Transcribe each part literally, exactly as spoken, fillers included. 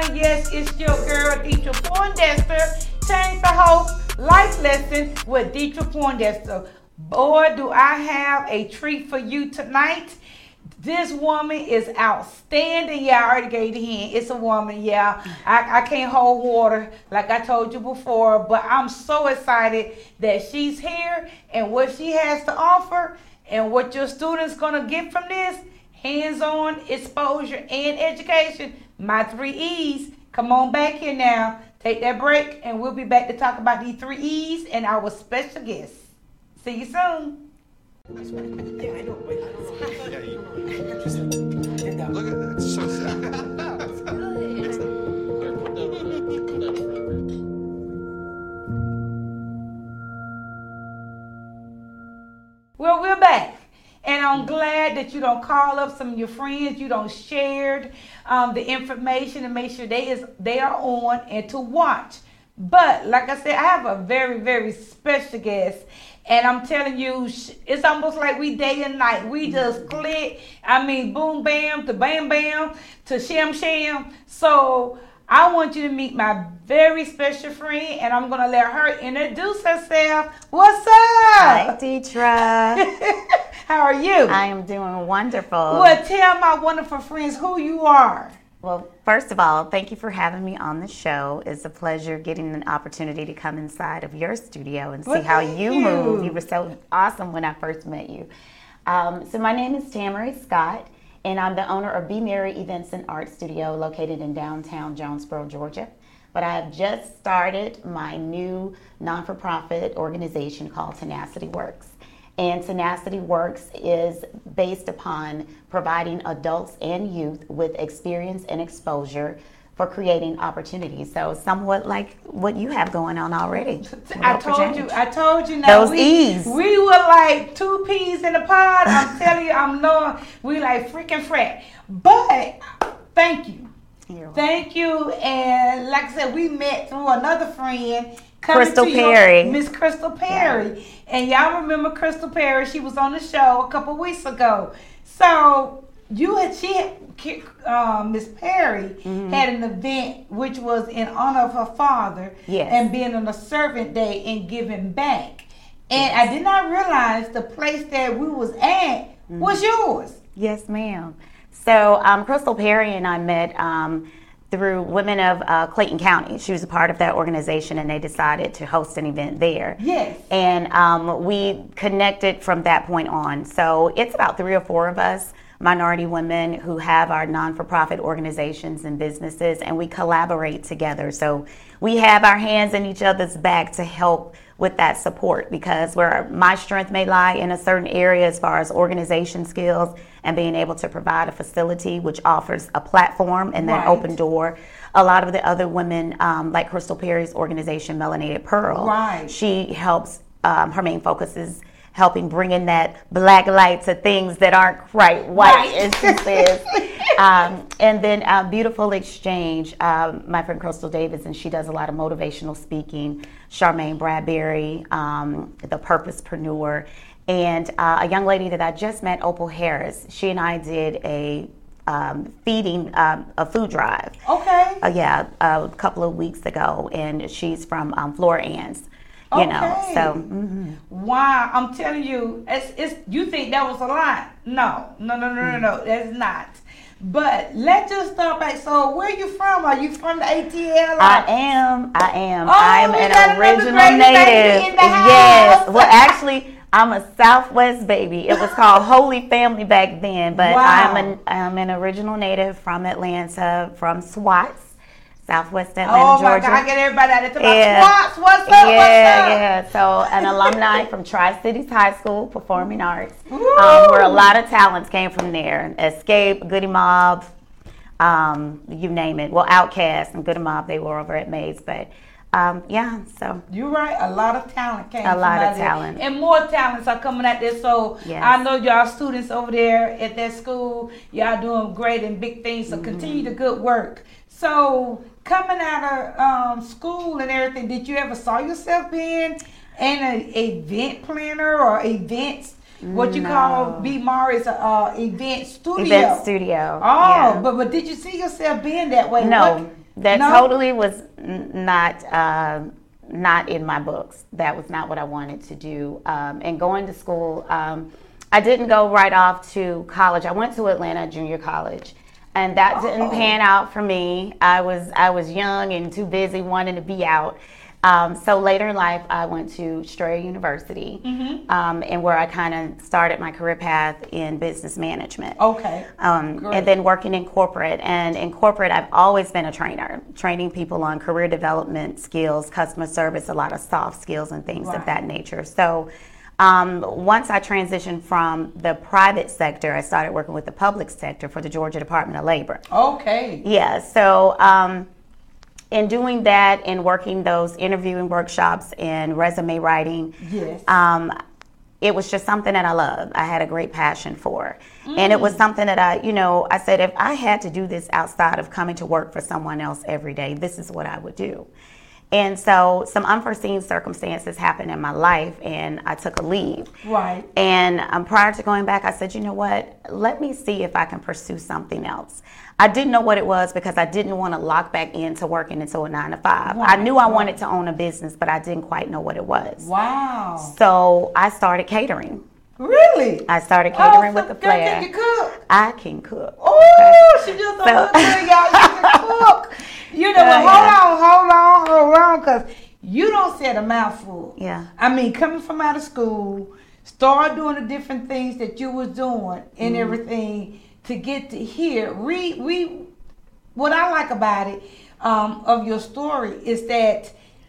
everyone. Yes, it's your girl, Deetra Poindexter. Change the Hope Life Lesson with Deetra Poindexter. Boy, do I have a treat for you tonight. This woman is outstanding. Yeah, I already gave the hint. It's a woman. Yeah, I, I can't hold water like I told you before, but I'm so excited that she's here and what she has to offer and what your students going to get from this. Hands-on, exposure, and education. My three E's. Come on back here now. Take that break, and we'll be back to talk about these three E's and our special guests. See you soon. Yeah, I know, but I don't know. Yeah, you just did that. Look at that. It's so sad. It's good. It's, here, put that on. Put that on. Well, we're back. And I'm glad that you don't call up some of your friends, you don't shared um, the information to make sure they is they are on and to watch. But like I said, I have a very, very special guest. And I'm telling you, it's almost like we day and night. We just click. I mean, boom, bam, to bam, bam, to sham, sham. So I want you to meet my very special friend, and I'm going to let her introduce herself. What's up? Hi, Deetra. How are you? I am doing wonderful. Well, tell my wonderful friends who you are. Well, first of all, thank you for having me on the show. It's a pleasure getting an opportunity to come inside of your studio and see well, how you, you move. You were so awesome when I first met you. Um, so my name is Tamara Scott, and I'm the owner of Be Merry Events and Art Studio located in downtown Jonesboro, Georgia. But I have just started my new non-for-profit organization called Tenacity Works. And Tenacity Works is based upon providing adults and youth with experience and exposure for creating opportunities. So somewhat like what you have going on already. I told you, I told you now. Those we, E's. We were like two peas in a pod. I'm telling you, I'm knowing we like freaking frat. But thank you. You're Thank you. And like I said, we met through another friend. Crystal Perry. Miss Crystal Perry. Yeah. And y'all remember Crystal Perry. She was on the show a couple weeks ago. So you had, she had, uh, Miss Perry mm-hmm. had an event which was in honor of her father yes. and being on a servant day and giving back. And yes. I did not realize the place that we was at mm-hmm. was yours. Yes, ma'am. So um, Crystal Perry and I met um, through Women of uh, Clayton County. She was a part of that organization, and they decided to host an event there. Yes. And um, we connected from that point on. So it's about three or four of us, minority women, who have our non-for-profit organizations and businesses, and we collaborate together. So we have our hands in each other's back to help with that support, because where my strength may lie in a certain area as far as organization skills and being able to provide a facility which offers a platform and that right. open door. A lot of the other women, um, like Crystal Perry's organization, Melanated Pearl, right. she helps, um, her main focus is helping bring in that black light to things that aren't quite white, right. as she says. um, and then uh, Beautiful Exchange, um, my friend Crystal Davis, and she does a lot of motivational speaking. Charmaine Bradbury, um, the Purposepreneur, and uh, a young lady that I just met, Opal Harris. She and I did a um, feeding, um, a food drive. Okay. Uh, yeah, a couple of weeks ago, and she's from um, Flora Ann's. You okay. know, so. Mm-hmm. Wow, I'm telling you, it's, it's, you think that was a lot. No, no, no, no, no, no, that's not. But let's just start back. So where are you from? Are you from the A T L? Or? I am, I am. Oh, I am an original native. Yes, well actually, I'm a Southwest baby. It was called Holy Family back then, but wow. I'm an, I'm an original native from Atlanta, from SWATS. Southwest Atlanta, oh Georgia. Oh my God, I get everybody out there talking yeah. about SWATs, what's up, yeah, what's up? Yeah, so an alumni from Tri-Cities High School, Performing Arts, um, Ooh. where a lot of talents came from there. Escape, Goody Mob, um, you name it. Well, Outkast and Goody Mob, they were over at Mays, but um, yeah, so. You're right, a lot of talent came a from lot out of there. talent. And more talents are coming out there, so yes. I know y'all students over there at that school, y'all doing great and big things, so mm-hmm. continue the good work. So, coming out of um, school and everything, did you ever saw yourself being an event planner or events? What you no. call B M A R is a uh, event studio. Event studio. Oh, yeah. but but did you see yourself being that way? No, What? that No? totally was n- not uh, not in my books. That was not what I wanted to do. Um, and going to school, um, I didn't go right off to college. I went to Atlanta Junior College, and that didn't Oh. pan out for me. I was I was young and too busy wanting to be out. Um, so later in life, I went to Strayer University, Mm-hmm. um, and where I kind of started my career path in business management. Okay. Um, Great. and then working in corporate. And in corporate, I've always been a trainer, training people on career development skills, customer service, a lot of soft skills and things Right. of that nature. So um, once I transitioned from the private sector, I started working with the public sector for the Georgia Department of Labor. Okay. Yeah, so um, in doing that and working those interviewing workshops and resume writing, Yes. um, it was just something that I loved. I had a great passion for. And it was something that I, you know, I said, if I had to do this outside of coming to work for someone else every day, this is what I would do. And so some unforeseen circumstances happened in my life, and I took a leave. Right. And um, prior to going back, I said, you know what, let me see if I can pursue something else. I didn't know what it was because I didn't want to lock back into working until a nine to five. Right, I knew I right. wanted to own a business, but I didn't quite know what it was. Wow. So I started catering. Really? I started catering oh, with so the girl, flair. Can you cook? I can cook. Oh, she just a So- little thing, y'all. She can cook. You know, Oh, but yeah. hold on, hold on, hold on, because you don't say a mouthful. Yeah. I mean, coming from out of school, start doing the different things that you was doing and Mm-hmm. everything to get to here. We, we, what I like about it, um, of your story is that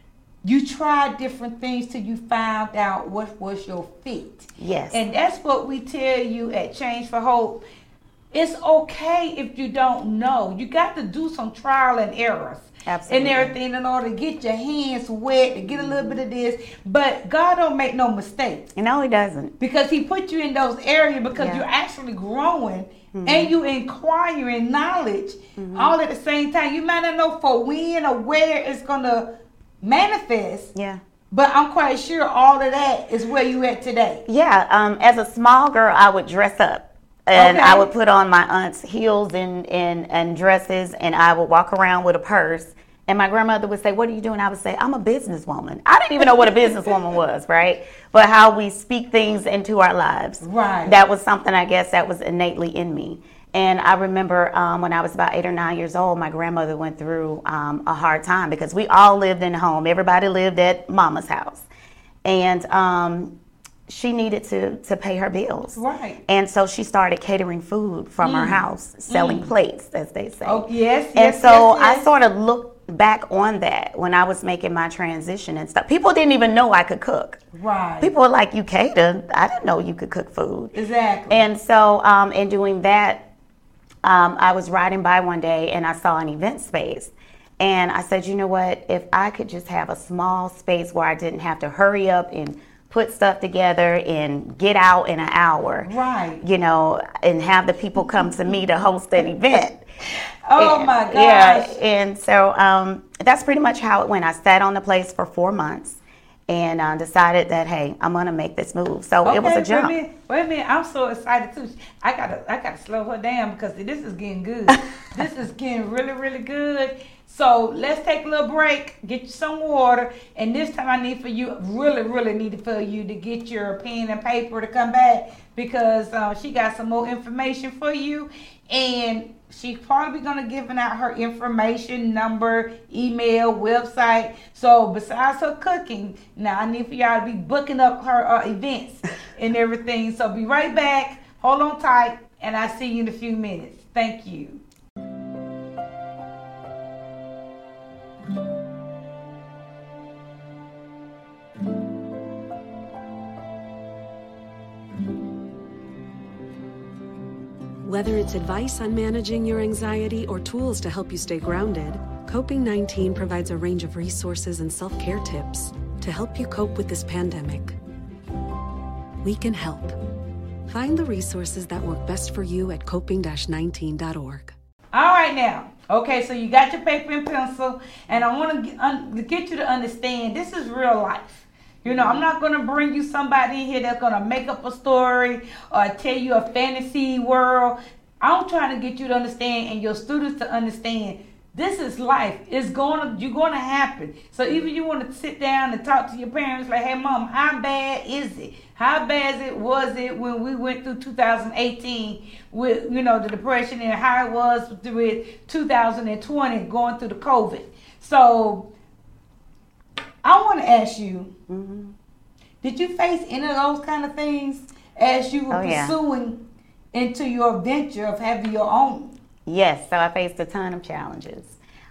you tried different things till you found out what was your fit. Yes. And that's what we tell you at Change for Hope. It's okay if you don't know. You got to do some trial and errors. Absolutely. And everything in order to get your hands wet, to get a little bit of this. But God don't make no mistakes. No, he doesn't. Because he put you in those areas because Yeah. you're actually growing and you inquiring knowledge all at the same time. You might not know for when or where it's going to manifest. Yeah. But I'm quite sure all of that is where you at today. Yeah. Um, as a small girl, I would dress up. And Okay. I would put on my aunt's heels and, and, and dresses, and I would walk around with a purse. And my grandmother would say, "What are you doing?" I would say, "I'm a businesswoman." I didn't even know what a businesswoman was, right? But how we speak things into our lives. Right. That was something, I guess, that was innately in me. And I remember um, when I was about eight or nine years old, my grandmother went through um, a hard time because we all lived in home. Everybody lived at mama's house. And um, she needed to, to pay her bills. Right. And so she started catering food from her house, selling plates, as they say. Oh, yes, And yes, so yes, yes. I sort of looked back on that when I was making my transition and stuff. People didn't even know I could cook. Right. People were like, "You cater? I didn't know you could cook food." Exactly. And so um, in doing that, um, I was riding by one day and I saw an event space. And I said, you know what, if I could just have a small space where I didn't have to hurry up and put stuff together and get out in an hour, Right. you know, and have the people come to me to host an event. Oh And- my gosh. Yeah, and so um, that's pretty much how it went. I sat on the place for four months and uh, decided that, hey, I'm gonna make this move. So it was a jump. Wait a minute, wait a minute. I'm so excited too. I gotta, I gotta slow her down because this is getting good. This is getting really, really good. So let's take a little break, get you some water, and this time I need for you, really, really need for you to get your pen and paper to come back because uh, she got some more information for you, and she's probably gonna giving out her information, number, email, website. So besides her cooking, now I need for y'all to be booking up her uh, events and everything. So be right back. Hold on tight, and I'll see you in a few minutes. Thank you. Whether it's advice on managing your anxiety or tools to help you stay grounded, Coping nineteen provides a range of resources and self-care tips to help you cope with this pandemic. We can help. Find the resources that work best for you at coping dash nineteen dot org. All right now. Okay, so you got your paper and pencil, and I want to get, un, get you to understand this is real life. You know, I'm not going to bring you somebody in here that's going to make up a story or tell you a fantasy world. I'm trying to get you to understand and your students to understand This is life. It's gonna you're gonna happen. So even you want to sit down and talk to your parents like, hey mom, how bad is it? How bad it was it when we went through two thousand eighteen with you know the depression and how it was with two thousand twenty going through the COVID. So I want to ask you, mm-hmm. did you face any of those kind of things as you were oh, pursuing yeah. into your venture of having your own? Yes, so I faced a ton of challenges.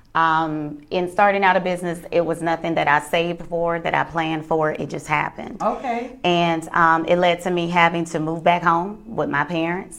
Um, in starting out a business, it was nothing that I saved for, that I planned for. It just happened. Okay. And um, it led to me having to move back home with my parents.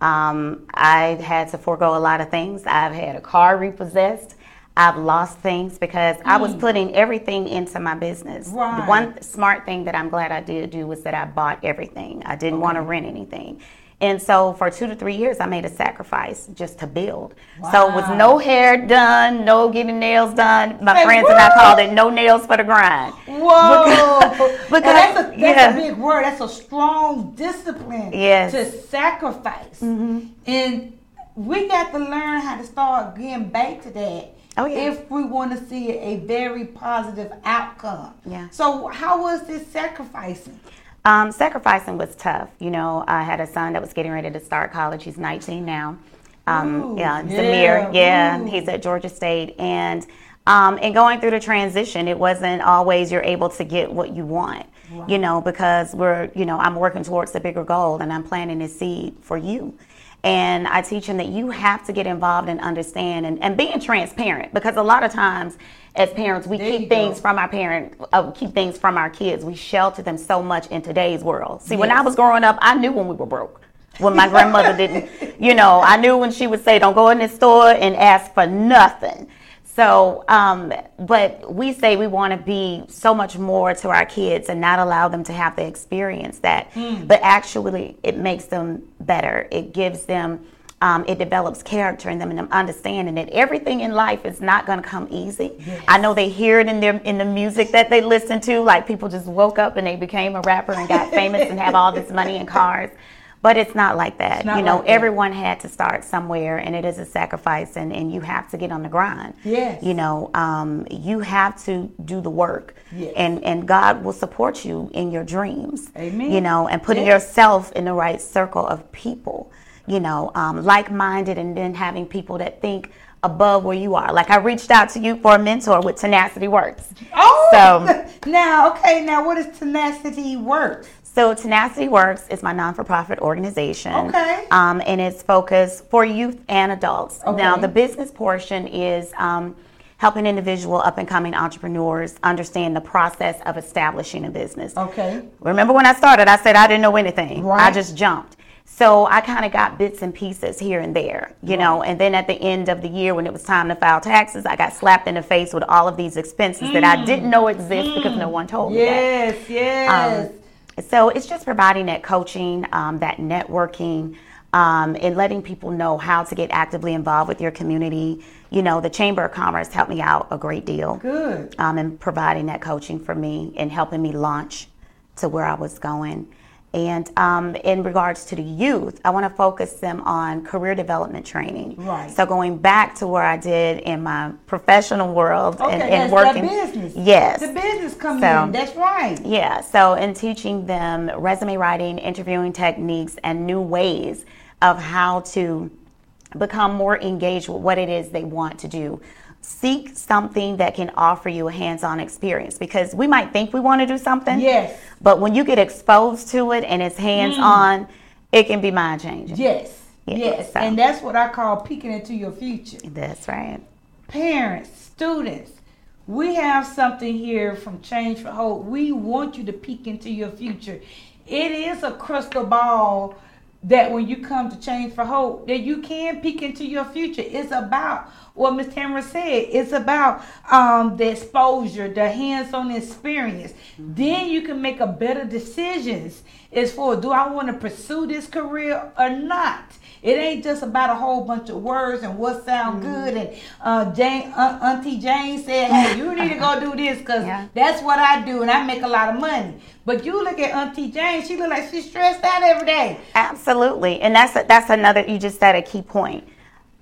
Um, I had to forego a lot of things. I've had a car repossessed. I've lost things because mm. I was putting everything into my business. Right. The one smart thing that I'm glad I did do was that I bought everything. I didn't okay. want to rent anything. And so for two to three years, I made a sacrifice just to build. Wow. So it was no hair done, no getting nails done. My hey, friends what? and I called it no nails for the grind. Whoa. Because, because that's, a, that's yeah. a big word. That's a strong discipline yes. to sacrifice. Mm-hmm. And we got to learn how to start getting back to that. Oh, yeah. If we want to see a very positive outcome. Yeah. So how was this sacrificing? Um, sacrificing was tough. You know, I had a son that was getting ready to start college. He's nineteen now. Um, Ooh, yeah, yeah, Zamir. Yeah, ooh. he's at Georgia State. And um, and going through the transition, it wasn't always you're able to get what you want. Wow. You know, because we're, you know, I'm working towards the bigger goal and I'm planting a seed for you. And I teach them that you have to get involved and understand and, and being transparent, because a lot of times as parents, we there keep things go. from our parent, uh, keep things from our kids. We shelter them so much in today's world. See, yes. when I was growing up, I knew when we were broke. When my grandmother didn't, you know, I knew when she would say, don't go in this store and ask for nothing. So, um, but we say we want to be so much more to our kids and not allow them to have to experience that. Mm. But actually, it makes them better. It gives them, um, it develops character in them and them understanding that everything in life is not going to come easy. Yes. I know they hear it in their in the music that they listen to. Like people just woke up and they became a rapper and got famous and have all this money and cars. But it's not like that. Not you know, like that. Everyone had to start somewhere, and it is a sacrifice, and, and you have to get on the grind. Yes. You know, um, you have to do the work. Yes. And, and God will support you in your dreams. Amen. You know, and putting yes. yourself in the right circle of people, you know, um, like-minded, and then having people that think above where you are. Like I reached out to you for a mentor with Tenacity Works. Oh, so, now, okay, now what is Tenacity Works? So Tenacity Works is my non-for-profit organization. Okay. Um, and it's focused for youth and adults. Okay. Now, the business portion is um, helping individual up-and-coming entrepreneurs understand the process of establishing a business. Okay. Remember when I started, I said I didn't know anything. Right. I just jumped. So I kind of got bits and pieces here and there, you right. know, and then at the end of the year when it was time to file taxes, I got slapped in the face with all of these expenses mm. that I didn't know exist mm. because no one told yes, me that. Yes, yes. Um, So it's just providing that coaching, um, that networking, um, and letting people know how to get actively involved with your community. You know, the Chamber of Commerce helped me out a great deal. Good. Um, and providing that coaching for me and helping me launch to where I was going. And um, in regards to the youth, I want to focus them on career development training. Right. So going back to where I did in my professional world okay, and, and that's working. That business. Yes. The business comes so, in. That's right. Yeah. So in teaching them resume writing, interviewing techniques, and new ways of how to become more engaged with what it is they want to do. Seek something that can offer you a hands-on experience, because we might think we want to do something. Yes. But when you get exposed to it and it's hands-on, mm. it can be mind-changing. Yes. Yeah, yes. So. And that's what I call peeking into your future. That's right. Parents, students, we have something here from Change for Hope. We want you to peek into your future. It is a crystal ball that when you come to Change for Hope, that you can peek into your future. It's about what Miz Tamara said. It's about um, the exposure, the hands-on experience. Mm-hmm. Then you can make a better decisions as for, do I want to pursue this career or not? It ain't just about a whole bunch of words and what sound mm-hmm. good. And uh, Jane, uh, Auntie Jane said, hey, you need to go do this because yeah. that's what I do and I make a lot of money. But you look at Auntie Jane, she look like she's stressed out every day. Absolutely. And that's a, that's another, you just said a key point.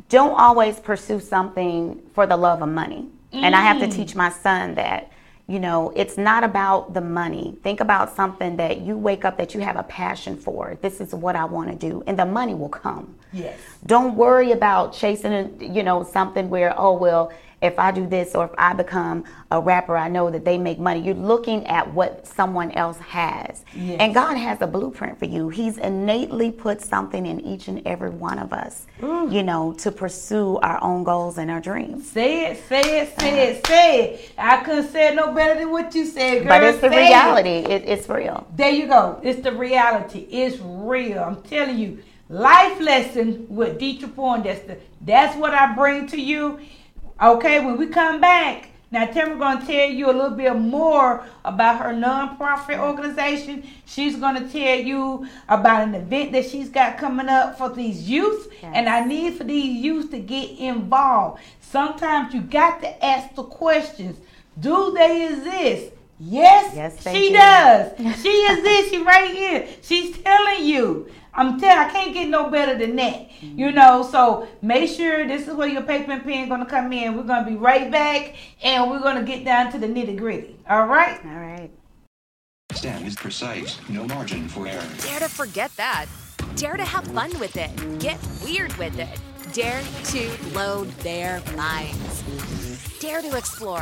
don't always pursue something for the love of money. Mm. And I have to teach my son that, you know, it's not about the money. Think about something that you wake up that you have a passion for. This is what I want to do. And the money will come. Yes. Don't worry about chasing, you know, something where, oh, well, if I do this or if I become a rapper, I know that they make money. You're looking at what someone else has. Yes. And God has a blueprint for you. He's innately put something in each and every one of us, mm. you know, to pursue our own goals and our dreams. Say it, say it, say it, say it. I couldn't say it no better than what you said, girl. But it's the say reality. It. It, it's real. There you go. It's the reality. It's real. I'm telling you. Life lesson with Deetra Poindexter. That's what I bring to you. Okay, when we come back, now Tamara's going to tell you a little bit more about her nonprofit organization. She's going to tell you about an event that she's got coming up for these youth. Yes. And I need for these youth to get involved. Sometimes you got to ask the questions. Do they exist? Yes, yes she do. does. She exists. She right here. She's telling you. I'm telling I can't get no better than that. Mm-hmm. You know, so make sure this is where your paper and pen going to come in. We're going to be right back, and we're going to get down to the nitty gritty. All right? All right. STEM is precise. No margin for error. Dare to forget that. Dare to have fun with it. Get weird with it. Dare to load their minds. Dare to explore.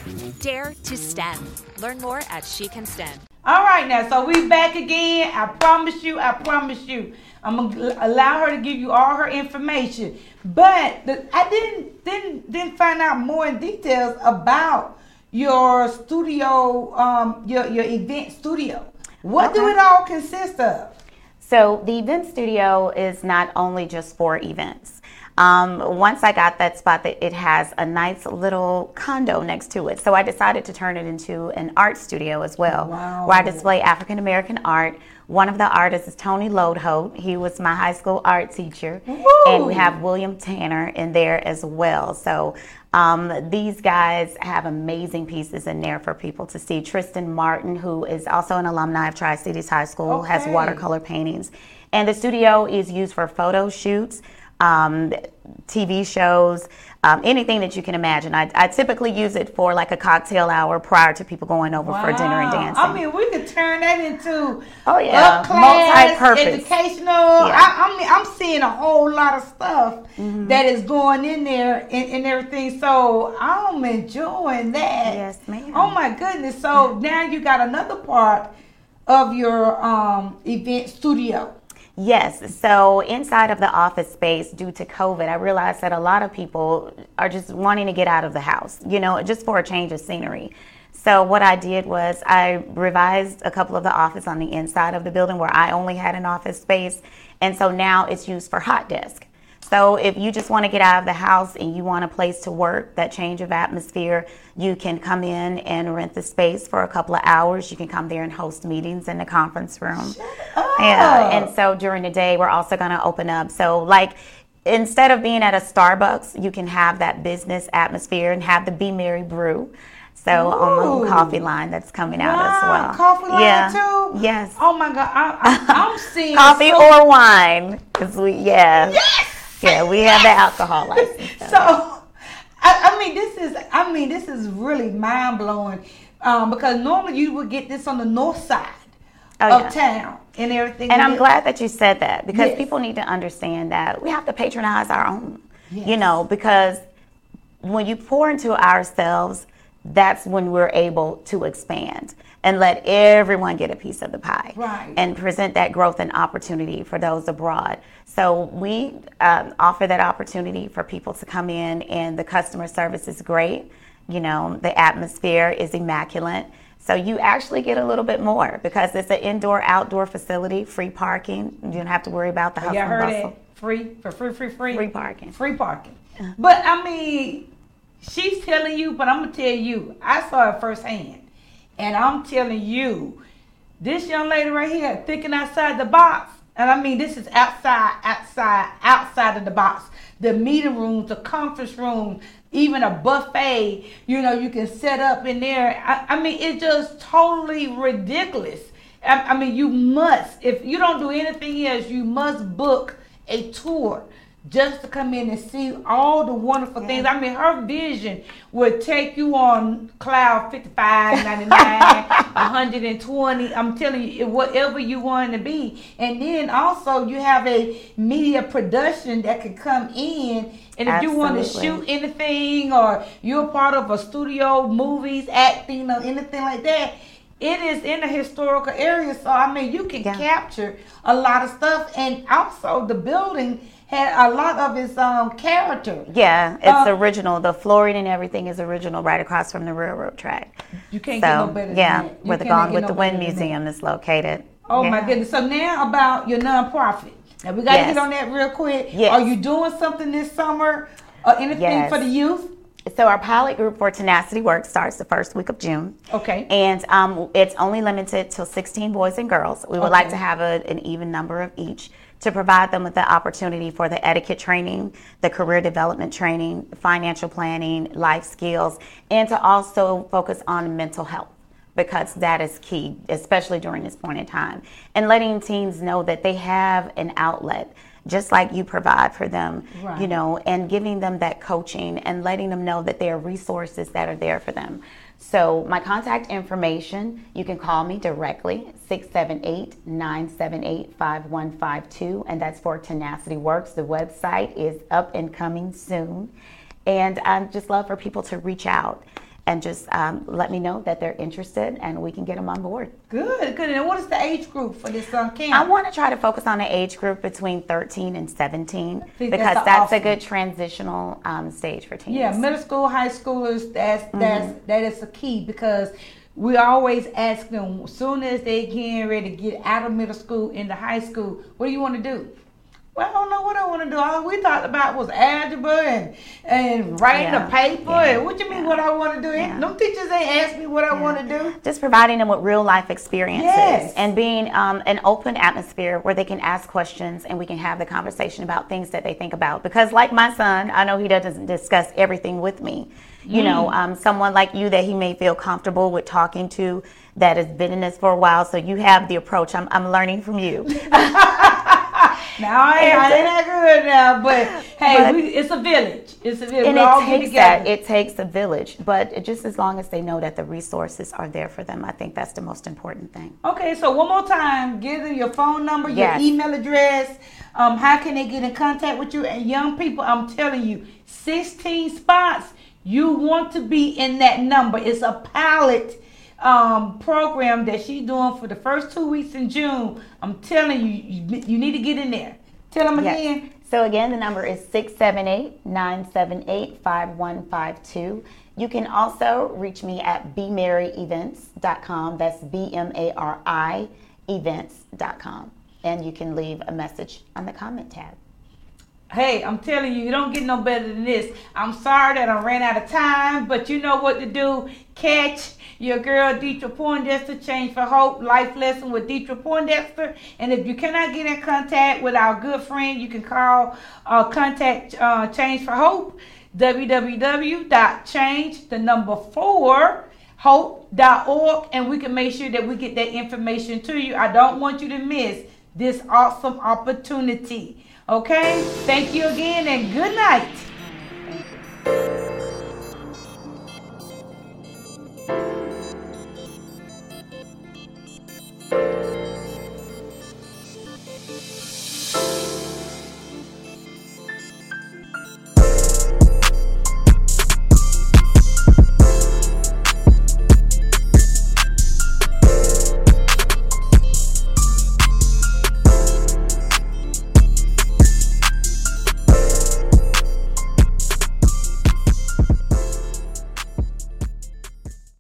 Dare to STEM. Learn more at She Can STEM. All right, now, so we back again. I promise you, I promise you. I'm going to allow her to give you all her information. But the, I didn't, didn't, didn't find out more in details about your studio, um, your, your event studio. What okay. do it all consist of? So the event studio is not only just for events. Um, once I got that spot, that it has a nice little condo next to it. So I decided to turn it into an art studio as well, wow. where I display African American art. One of the artists is Tony Lodholt. He was my high school art teacher. Woo! And we have William Tanner in there as well. So um, these guys have amazing pieces in there for people to see. Tristan Martin, who is also an alumni of Tri-Cities High School, okay. has watercolor paintings. And the studio is used for photo shoots, Um, T V shows, um, anything that you can imagine. I, I typically use it for like a cocktail hour prior to people going over wow. for dinner and dancing. I mean, we could turn that into oh yeah, multi-purpose, educational. Yeah. I, I mean, I'm seeing a whole lot of stuff mm-hmm. that is going in there and, and everything. So I'm enjoying that. Yes, ma'am. Oh my goodness. So now you got another part of your um, event studio. Yes, so inside of the office space, due to COVID, I realized that a lot of people are just wanting to get out of the house, you know, just for a change of scenery. So what I did was I revised a couple of the office on the inside of the building where I only had an office space. And so now it's used for hot desk. So if you just want to get out of the house and you want a place to work, that change of atmosphere, you can come in and rent the space for a couple of hours. You can come there and host meetings in the conference room. Yeah, and so during the day, we're also going to open up. So like instead of being at a Starbucks, you can have that business atmosphere and have the Be Merry brew. So Ooh. on my own coffee line that's coming out wow, as well. Coffee line yeah. too? Yes. Oh my God, I, I, I'm seeing coffee so- or wine, because we yeah. Yes. Yeah, we have the alcohol license. So, I, I mean, this is, I mean, this is really mind blowing, um, because normally you would get this on the north side oh, of yeah. town and everything. And I'm is. glad glad that you said that, because yes. people need to understand that we have to patronize our own, yes. you know, because when you pour into ourselves, that's when we're able to expand and let everyone get a piece of the pie right. and present that growth and opportunity for those abroad. So we um, offer that opportunity for people to come in, and the customer service is great. You know, the atmosphere is immaculate. So you actually get a little bit more because it's an indoor, outdoor facility, free parking. You don't have to worry about the hustle yeah, I heard and bustle. It. Free, for free, free, free. Free parking. Free parking. Uh-huh. But I mean, she's telling you, but I'm going to tell you, I saw it firsthand. And I'm telling you, this young lady right here, thinking outside the box. And I mean, this is outside, outside, outside of the box. The meeting rooms, the conference room, even a buffet, you know, you can set up in there. I, I mean, it's just totally ridiculous. I, I mean, you must, if you don't do anything else, you must book a tour just to come in and see all the wonderful yeah. things. I mean, her vision would take you on cloud fifty-five, ninety-nine, one hundred twenty. I'm telling you, whatever you want to be. And then also you have a media production that can come in. And if Absolutely. you want to shoot anything, or you're part of a studio, movies, acting, or anything like that, it is in a historical area. So, I mean, you can yeah. capture a lot of stuff. And also, the building had a lot of its um, character. Yeah, it's uh, original. The flooring and everything is original right across from the railroad track. You can't so, get no better than yeah, that. where the Gone with no the Wind Museum is located. Oh, yeah. my goodness. So, now about your nonprofit. Now, we got to yes. get on that real quick. Yes. Are you doing something this summer or anything yes. for the youth? So our pilot group for Tenacity Works starts the first week of June. Okay. And um, it's only limited to sixteen boys and girls. We would okay. like to have a, an even number of each to provide them with the opportunity for the etiquette training, the career development training, financial planning, life skills, and to also focus on mental health, because that is key, especially during this point in time. And letting teens know that they have an outlet, just like you provide for them, right. you know, and giving them that coaching and letting them know that there are resources that are there for them. So my contact information, you can call me directly, six seven eight, nine seven eight, five one five two, and that's for Tenacity Works. The website is up and coming soon. And I'd just love for people to reach out and just um, let me know that they're interested, and we can get them on board. Good, good. And what is the age group for this um, camp? I want to try to focus on the age group between thirteen and seventeen, because that's, that's awesome. a good transitional um, stage for teens. Yeah, middle school, high schoolers, that's, that's, mm-hmm. that is a key, because we always ask them, as soon as they get ready to get out of middle school into high school, what do you want to do? Well, I don't know what I want to do. All we talked about was algebra and, and writing yeah. a paper. Yeah. And what you mean yeah. what I want to do? Yeah. No teachers ain't asked me what I yeah. want to do. Just providing them with real life experiences yes. and being um, an open atmosphere where they can ask questions and we can have the conversation about things that they think about. Because like my son, I know he doesn't discuss everything with me. You mm. know, um, someone like you that he may feel comfortable with talking to that has been in this for a while. So you have the approach. I'm, I'm learning from you. Now I ain't, I ain't that good now, but hey, but, we, it's a village. It's a village. And we it all takes that. It takes a village, but it, just as long as they know that the resources are there for them, I think that's the most important thing. Okay, so one more time, give them your phone number, yes. your email address. Um, how can they get in contact with you? And young people, I'm telling you, sixteen spots. You want to be in that number. It's a pilot um, program that she's doing for the first two weeks in June. I'm telling you, you, you need to get in there. Tell them yes. again. So again, the number is six seven eight, nine seven eight, five one five two. You can also reach me at b mary events dot com. That's B M A R I events dot com. And you can leave a message on the comment tab. Hey, I'm telling you, you don't get no better than this. I'm sorry that I ran out of time, but you know what to do. Catch your girl, Deetra Poindexter, Change for Hope, Life Lesson with Deetra Poindexter. And if you cannot get in contact with our good friend, you can call uh, contact uh, Change for Hope, w w w dot change, the number four, hope dot org, and we can make sure that we get that information to you. I don't want you to miss this awesome opportunity. Okay? Thank you again, and good night.